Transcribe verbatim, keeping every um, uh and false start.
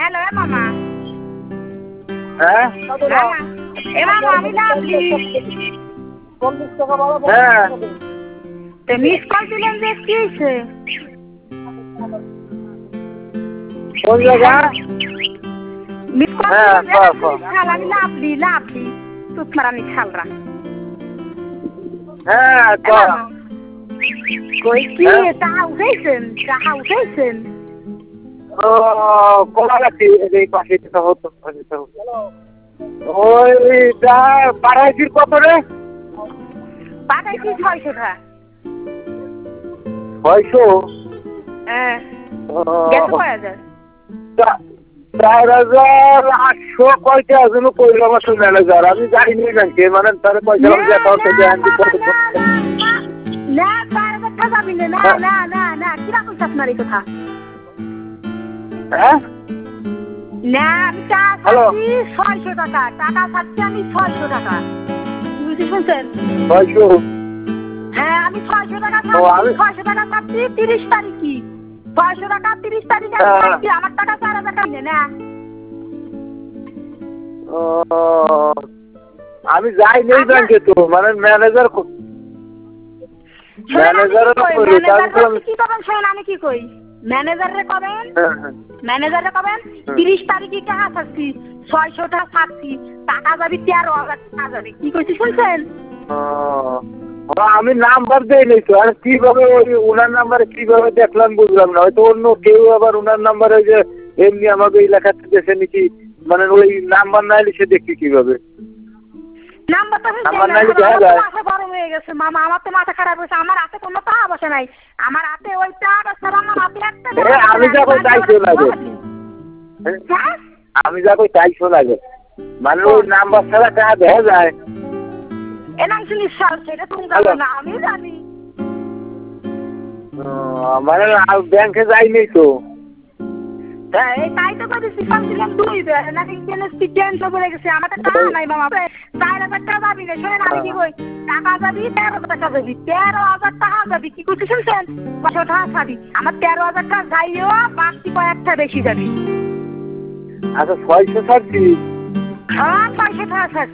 hello এ মামা হ্যাঁ এ মামা আমি লাভলি হ্যাঁ মিস কল দিলেন যে কি হয়েছে কোন জায়গা মিস কল হ্যাঁ দিলেন ক ক শাল আমি লাভলি লাভলি তুত মারানি শালরা হ্যাঁ ক কই কি টাকা উঠেছেন টাকা উঠেছেন ও কলা গাছি এই পাশে যেটা হতো ওইটা পাড়াইছির কত রে পাঠাইছি ছয়শো টাকা ছয়শো হ্যাঁ গেছে কয় হাজার চার হাজার আটশো কয়টা যেন কইলাম আসলে ম্যানেজার আমি যাইনি ব্যাংকে মানে তার পয়সা না চার হাজার টাকা যাবি না না না না কিরা কইছ আপনার এই কথা হ্যাঁ না আমি টাকা চাচ্ছি ছয়শো টাকা টাকা চাচ্ছি আমি ছয়শো টাকা বুঝতে শুনছেন ছয়শো হ্যাঁ আমি ছয়শো টাকা চাচ্ছি ছয়শো টাকা চাচ্ছি তিরিশ তারিখই ছয়শো টাকা তিরিশ তারিখে আমার টাকা চার হাজার টাকা না আমি যাই নেই ব্যাংকে তো মানে ম্যানেজার ম্যানেজার কি করবেন শোন আমি কি কই ম্যানেজারে কবেন ম্যানেজারে কবেন তিরিশ তারিখে টাকা চাচ্ছি ছয়শো টাকা চাচ্ছি টাকা যাবি তেরো হাজার টাকা যাবে কি কইছি শুনছেন আমি নাম্বার দেই নাই তো আর কিভাবে ওই ওনার নাম্বারে কিভাবে দেখলাম বুঝলাম না হয়তো অন্য কেউ আবার ওনার নাম্বারে যে এমনি আমাকে এলাকাতে দেশে নাকি মানে ওই নাম্বার না এলে সে দেখি কিভাবে বড় হয়ে গেছে মামা আমার তো মাথা খারাপ হয়েছে আমার হাতে কোনো টাকা বসে নাই আমার হাতে ওই টাকা ছাড়া আমার হাতে একটা আমি যাবো চাইছো লাগে আমি যাবো চাইছো লাগে মানে ওই নাম্বার ছাড়া টাকা দেখা যায় এনাম শুনিস সেটা তুমি না আমি জানি মানে ব্যাংকে যাইনি তো এই তাই তো করেছি দিলাম দুই বেড়ে নাকি টেনশন করে গেছে আমার তো টাকা নাই মামা চার হাজার টাকা যাবি রে শোনেন আমি কি কই টাকা যাবি তেরো টাকা যাবি তেরো হাজার টাকা যাবি কি করছি শুনছেন পাঁচশো টাকা ছাড়ি আমার তেরো হাজার টাকা যাইও বাকি কয়েকটা বেশি যাবি আচ্ছা ছয়শো ছাড়ছি হ্যাঁ ছয়শো টাকা ছাড়ছি